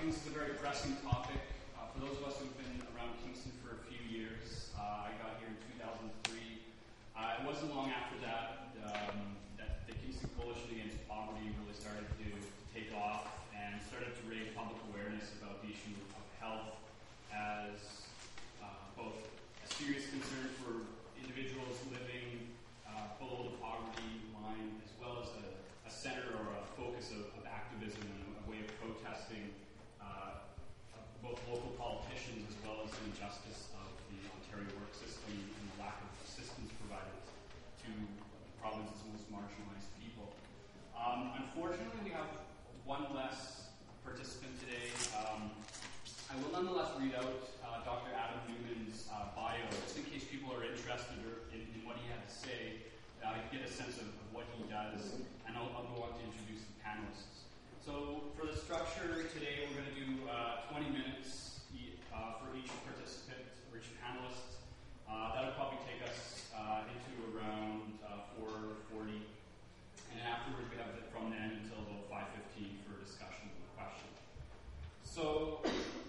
think this is a very pressing topic. For those of us who've been around Kingston for a few years, I got here in 2003. It wasn't long after that that the Kingston Coalition Against Poverty really started to take off and started to raise public awareness about the issue of health as both a serious concern for individuals living below the poverty line, as well as a center or a focus of activism and a way of protesting both local politicians as well as the injustice of the Ontario work system and the lack of assistance provided to the province's most marginalized people. Unfortunately, we have one less participant today. I will nonetheless read out Dr. Adam Newman's bio, just in case people are interested in what he had to say, to get a sense of what he does, and I'll go on to introduce the panelists. So for the structure today, we're going to do 20 minutes for each participant, or each panelist. That'll probably take us into around 4:40, and afterwards we have it from then until about 5:15 for discussion and question. So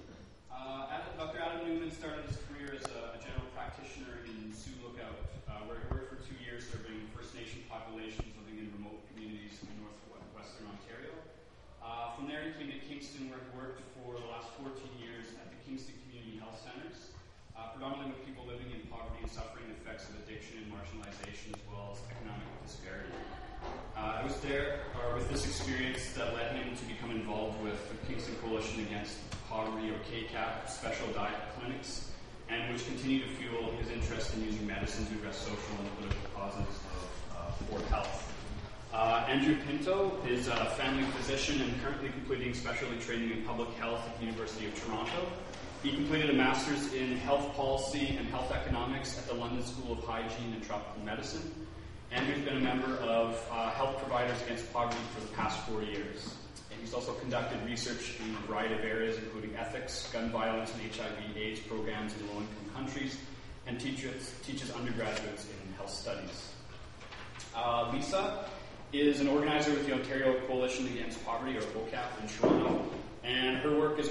Dr. Adam Newman started his career as a general practitioner in Sioux Lookout, where he worked for 2 years serving First Nation populations living in remote communities in northwestern Ontario. From there, he came to Kingston, where he worked for the last 14 years at the Kingston Community Health Centres, predominantly with people living in poverty and suffering the effects of addiction and marginalization, as well as economic disparity. I was there with this experience that led him to become involved with the Kingston Coalition Against Poverty, or KCAP, special diet clinics, and which continue to fuel his interest in using medicine to address social and political causes of poor health. Andrew Pinto is a family physician and currently completing specialty training in public health at the University of Toronto. He completed a master's in health policy and health economics at the London School of Hygiene and Tropical Medicine. Andrew's been a member of Health Providers Against Poverty for the past 4 years. And he's also conducted research in a variety of areas, including ethics, gun violence, and HIV/AIDS programs in low-income countries, and teaches undergraduates in health studies. Lisa is an organizer with the Ontario Coalition Against Poverty, or OCAP, in Toronto, and her work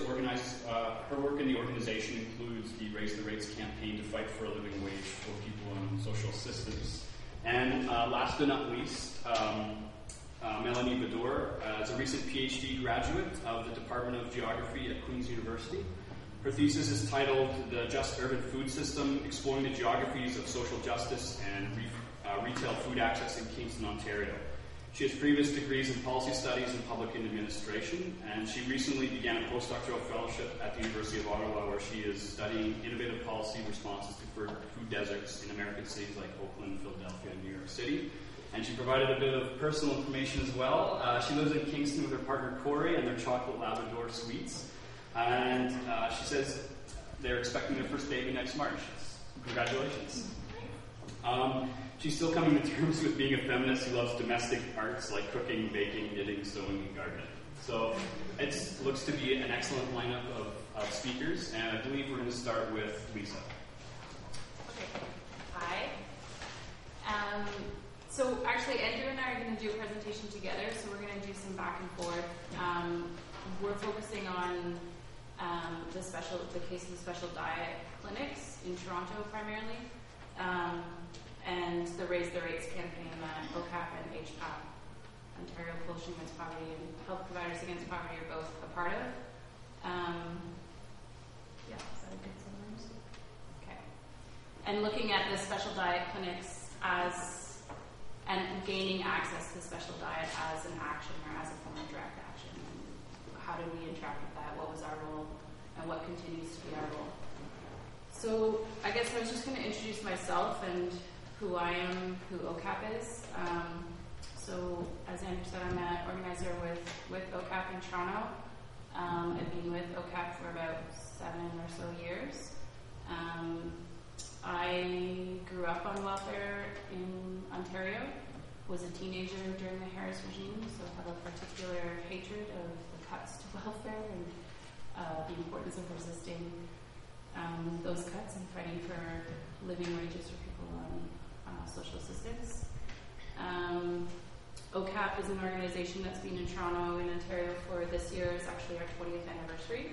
in the organization includes the Raise the Rates campaign to fight for a living wage for people on social assistance. And last but not least, Melanie Bador is a recent PhD graduate of the Department of Geography at Queen's University. Her thesis is titled "The Just Urban Food System: Exploring the Geographies of Social Justice and Retail Food Access in Kingston, Ontario." She has previous degrees in policy studies and public administration, and she recently began a postdoctoral fellowship at the University of Ottawa, where she is studying innovative policy responses to food deserts in American cities like Oakland, Philadelphia, and New York City. And she provided a bit of personal information as well. She lives in Kingston with her partner Corey and their chocolate Labrador sweets. And she says they're expecting their first baby next March. Congratulations. She's still coming to terms with being a feminist who loves domestic arts like cooking, baking, knitting, sewing, and gardening. So it looks to be an excellent lineup of speakers, and I believe we're going to start with Lisa. Okay. Hi. So actually, Andrew and I are going to do a presentation together, so we're going to do some back and forth. We're focusing on the case of the special diet clinics in Toronto primarily. And the Raise the Rates campaign that OCAP and HPAP, Ontario Coalition Against Poverty, and Health Providers Against Poverty are both a part of. Is that a good summary? Okay. And looking at the special diet clinics and gaining access to special diet as an action or as a form of direct action. And how did we interact with that? What was our role? And what continues to be our role? So I guess I was just going to introduce myself and who I am, who OCAP is. So as Andrew said, I'm an organizer with OCAP in Toronto. I've been with OCAP for about 7 or so years. I grew up on welfare in Ontario, was a teenager during the Harris regime, so I have a particular hatred of the cuts to welfare and the importance of resisting those cuts and fighting for living wages for people on social assistance. OCAP is an organization that's been in Toronto and Ontario for this year is actually our 20th anniversary.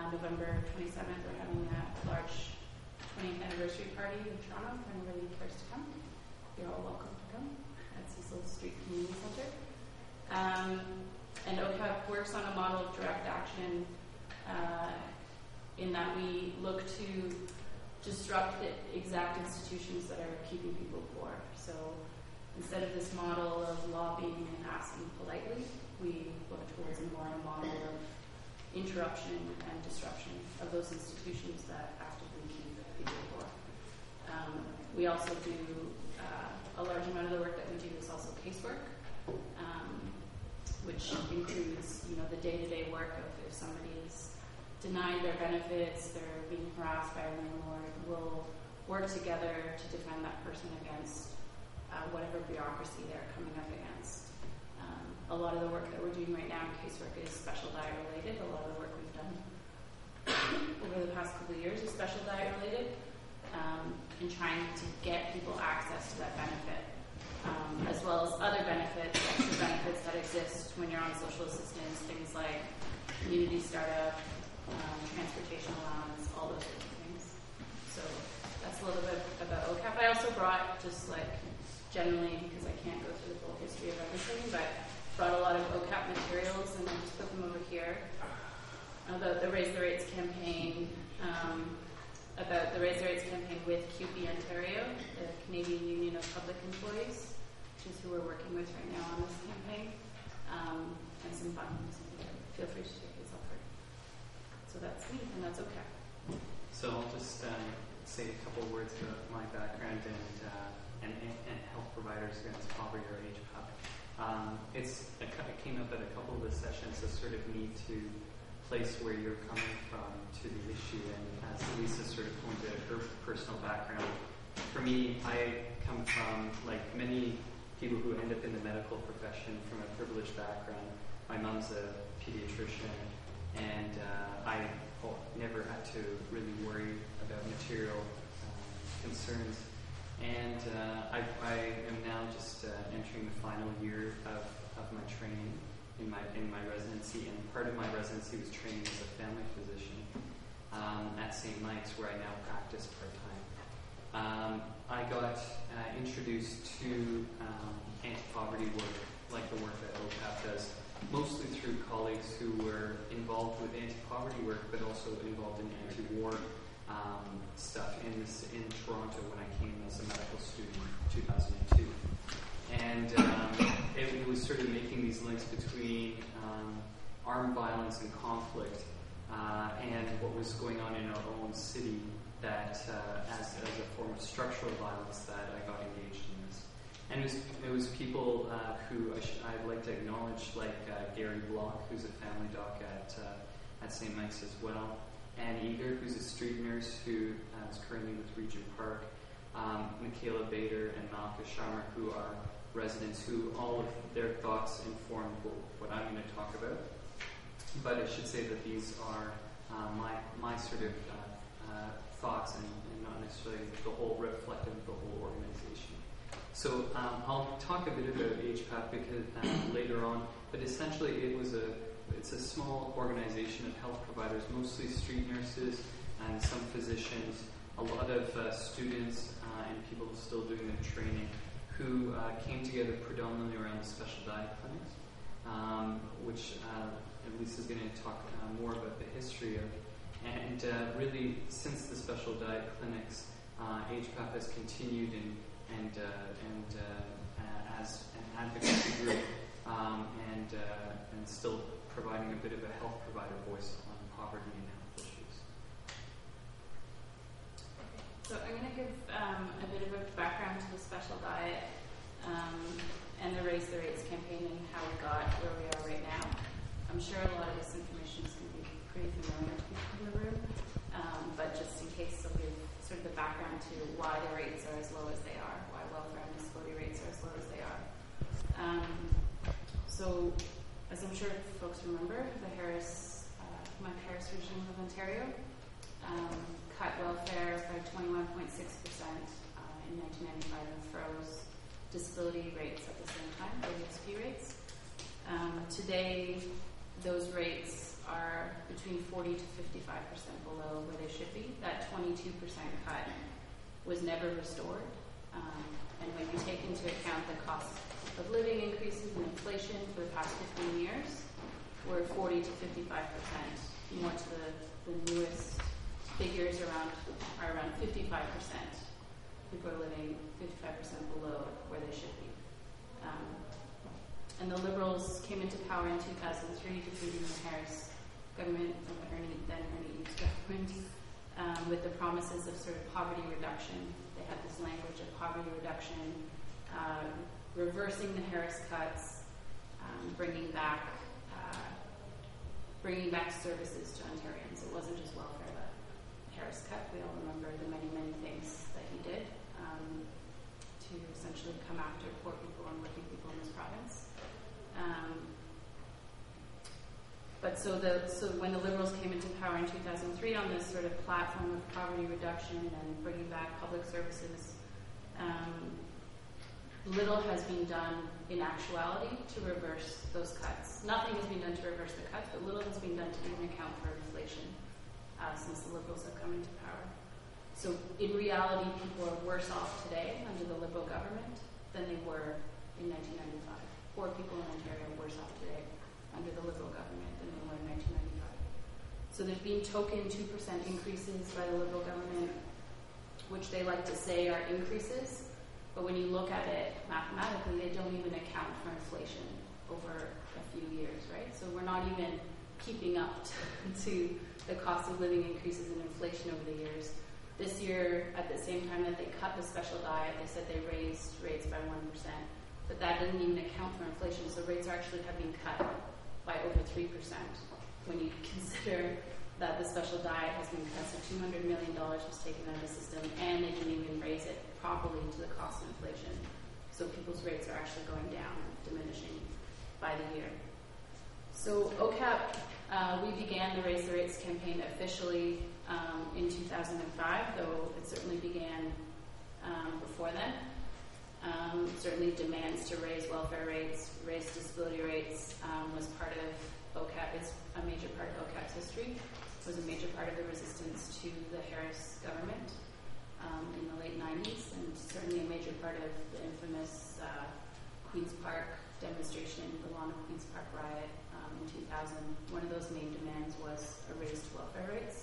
November 27th, we're having a large 20th anniversary party in Toronto. If anybody cares to come, you're all welcome to come at Cecil Street Community Centre. And OCAP works on a model of direct action in that we look to disrupt the exact institutions that are keeping people poor. So instead of this model of lobbying and asking politely, we look towards a model of interruption and disruption of those institutions that actively keep people poor. We also do a large amount of the work that we do is also casework, which includes, the day-to-day work of if somebody is denied their benefits, they're being harassed by a landlord, we'll work together to defend that person against whatever bureaucracy they're coming up against. A lot of the work that we're doing right now in casework is special diet related. A lot of the work we've done over the past couple of years is special diet related, in trying to get people access to that benefit, as well as other benefits, extra benefits that exist when you're on social assistance, things like community startup, transportation allowance, all those sorts of things. So that's a little bit about OCAP. I also brought, just like generally, because I can't go through the full history of everything, but brought a lot of OCAP materials and I just put them over here. The Raise the Rates campaign, about the Raise the Rates campaign with CUPE Ontario, the Canadian Union of Public Employees, which is who we're working with right now on this campaign, and some funds. Feel free to check these out. So that's me, and that's OCAP. So I'll just say a couple of words about my background and health providers against poverty, or HPAP. It came up at a couple of the sessions, a sort of need to place where you're coming from to the issue, and as Lisa sort of pointed out her personal background, for me, I come from, like many people who end up in the medical profession, from a privileged background. My mom's a pediatrician, and I never had to really worry about material concerns. And I am now just entering the final year of my training in my residency, and part of my residency was training as a family physician at St. Mike's, where I now practice part-time. I got introduced to anti-poverty work, like the work that OCAP does, mostly through colleagues who were involved with anti-poverty work, but also involved in anti-war stuff in Toronto when I came as a medical student in 2002. And it was sort of making these links between armed violence and conflict and what was going on in our own city, that as a form of structural violence, that I got engaged in this. And it was people who I'd like to acknowledge, like Gary Block, who's a family doc at St. Mike's as well, Anne Eager, who's a street nurse who is currently with Regent Park, Michaela Bader and Malka Sharma, who are residents who all of their thoughts informed what I'm going to talk about. But I should say that these are my sort of thoughts and not necessarily the whole reflective of the whole organization. So I'll talk a bit about HPAP because later on, but essentially it's a small organization of health providers, mostly street nurses and some physicians, a lot of students and people still doing their training, who came together predominantly around the special diet clinics, which Lisa's going to talk more about the history of. And really, since the special diet clinics, HPAP has continued and as an advocacy group and still providing a bit of a health provider voice on poverty and health issues. So I'm going to give a bit of a background to the special diet and the Raise the Rates campaign and how we got where we are right now. I'm sure a lot of this information is going to be pretty familiar to people in the room, but just in case, I'll give sort of the background to why the rates are as low as they are, why welfare and disability rates are as low as they are. So, as I'm sure folks remember, the Harris regime of Ontario cut welfare by 21.6% in 1995 and froze disability rates at the same time, the DSP rates. Today, those rates are between 40 to 55% below where they should be. That 22% cut was never restored. And when you take into account the cost of living increases and inflation for the past 15 years, we're 40 to 55%. More to the newest figures are around 55%. People are living 55% below where they should be. And the Liberals came into power in 2003, defeating the Harris government from the Ernie Eves government, with the promises of sort of poverty reduction. They had this language of poverty reduction, reversing the Harris cuts, bringing back services to Ontarians. It wasn't just welfare that Harris cut. We all remember the many, many things that he did to essentially come after poor people and working people in this province. So when the Liberals came into power in 2003 on this sort of platform of poverty reduction and bringing back public services, little has been done in actuality to reverse those cuts. Nothing has been done to reverse the cuts, but little has been done to even account for inflation since the Liberals have come into power. So in reality, people are worse off today under the Liberal government than they were in 1995. Poor people in Ontario are worse off today under the Liberal government than they were in 1995. So there's been token 2% increases by the Liberal government, which they like to say are increases, but when you look at it mathematically, they don't even account for inflation over a few years, right? So we're not even keeping up to the cost of living increases and inflation over the years. This year, at the same time that they cut the special diet, they said they raised rates by 1%, but that didn't even account for inflation, so rates actually have been cut by over 3% when you consider that the special diet has been cut, so $200 million was taken out of the system, and they didn't even raise it properly to the cost of inflation. So people's rates are actually going down, diminishing by the year. So OCAP, we began the Raise the Rates campaign officially in 2005, though it certainly began before then. Certainly demands to raise welfare rates, raise disability rates was part of OCAP. It's a major part of OCAP's history. It was a major part of the resistance to the Harris government in the late 90s, and certainly a major part of the infamous Queen's Park demonstration, the Lawn of Queen's Park riot in 2000. One of those main demands was a raise to welfare rates.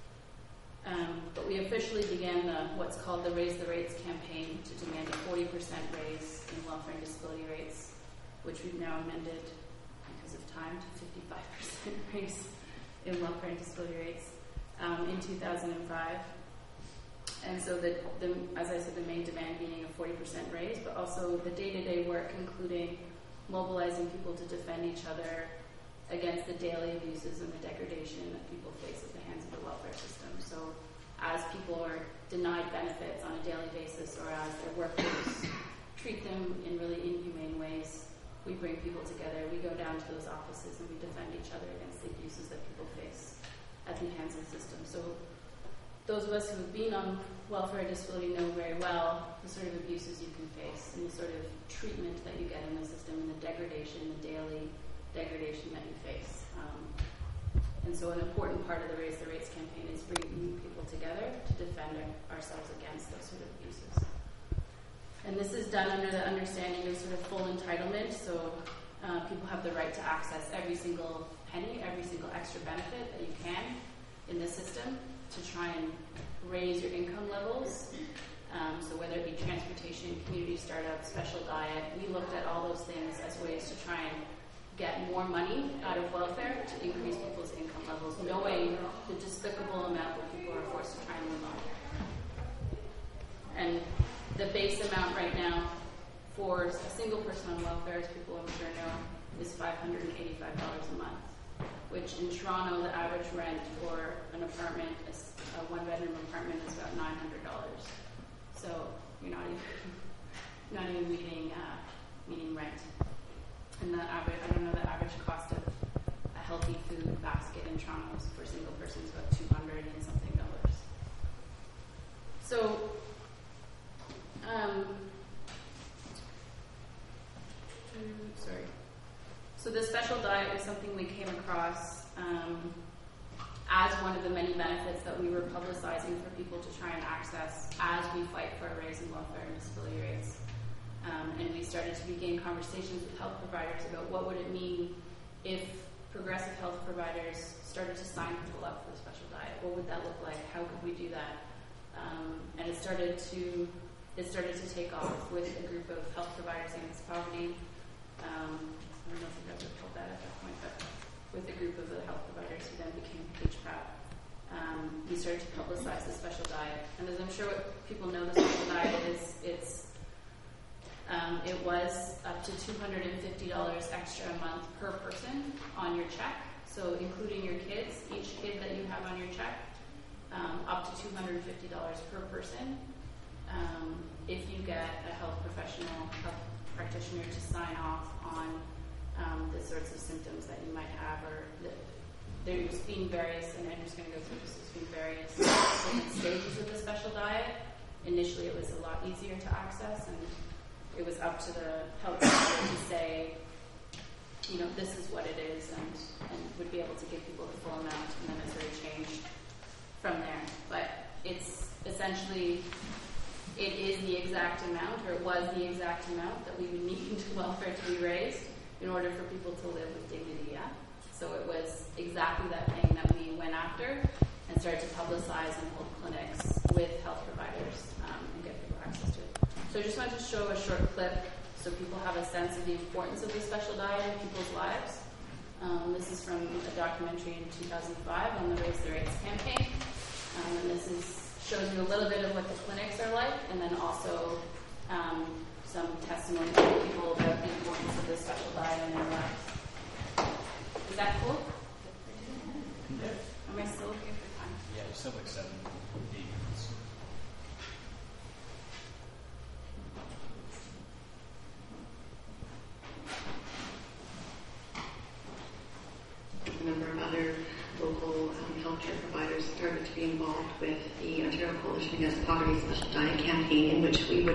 But we officially began what's called the Raise the Rates campaign to demand a 40% raise in welfare and disability rates, which we've now amended because of time to 55% raise in welfare and disability rates in 2005. And so, as I said, the main demand being a 40% raise, but also the day-to-day work, including mobilizing people to defend each other against the daily abuses and the degradation that people face at the hands of the welfare system. So as people are denied benefits on a daily basis, or as their workers treat them in really inhumane ways, we bring people together, we go down to those offices, and we defend each other against the abuses that people face at the hands of the system. So those of us who have been on welfare disability know very well the sort of abuses you can face and the sort of treatment that you get in the system and the degradation, the daily degradation that you face. And so an important part of the Raise the Rates campaign is bringing people together to defend ourselves against those sort of abuses. And this is done under the understanding of sort of full entitlement, so people have the right to access every single penny, every single extra benefit that you can in the system to try and raise your income levels. So whether it be transportation, community startup, special diet, we looked at all those things as ways to try and get more money out of welfare to increase people's income levels, knowing the despicable amount that people are forced to try and live on. And the base amount right now for a single person on welfare, as people I'm sure know, is $585 a month, which in Toronto, the average rent for an apartment, a one-bedroom apartment, is about $900. So you're not even meeting rent. And the average, I don't know, the average cost of a healthy food basket in Toronto for a single person is about $200 and something. So, So the special diet was something we came across as one of the many benefits that we were publicizing for people to try and access as we fight for a raise in welfare and disability rates. And we started to begin conversations with health providers about what would it mean if progressive health providers started to sign people up for the special diet. What would that look like? How could we do that? And it started to take off with a group of health providers against poverty. I don't know if you guys would call that at that point, but with a group of the health providers who then became HPAP, we started to publicize the special diet. And as I'm sure what people know, the special diet is, it was up to $250 extra a month per person on your check. So including your kids, each kid that you have on your check, up to $250 per person. If you get a health practitioner to sign off on the sorts of symptoms that you might have, or there's been various, and I'm just going to go through this, there's been various different stages of the special diet. Initially it was a lot easier to access, and it was up to the health provider to say, you know, this is what it is, and would be able to give people the full amount, and then it sort of changed from there. But it's essentially, it is the exact amount, or it was the exact amount that we would need to welfare to be raised in order for people to live with dignity, yeah? So it was exactly that thing that we went after and started to publicize and hold clinics with health providers and get people access to it. So I just wanted to show a short clip so people have a sense of the importance of the special diet in people's lives. This is from a documentary in 2005 on the Raise the Rates campaign. And this shows you a little bit of what the clinics are like, and then also some testimony from people about the importance of the special diet in their lives. Is that cool? Am I still okay for time? Yeah, you still have like 7, 8 minutes. A number of other local healthcare providers started to be involved with the Ontario Coalition Against Poverty Special Diet campaign, in which we would